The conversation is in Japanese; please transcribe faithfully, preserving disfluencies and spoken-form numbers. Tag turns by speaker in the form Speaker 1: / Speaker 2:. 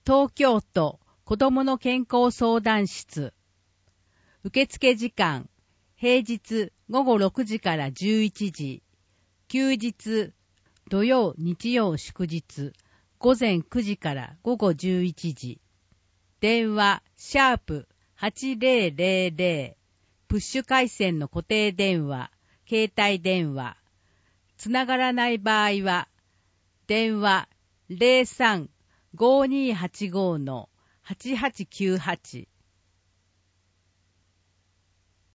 Speaker 1: 東京都子どもの健康相談室。受付時間、平日午後ろくじからじゅういちじ、休日、土曜、日曜、祝日、午前くじから午後じゅういちじ。電話、シャープはちぜろぜろぜろ、プッシュ回線の固定電話、携帯電話。つながらない場合は、電話 ゼロさん ごーにーはちごー はちはちきゅうはち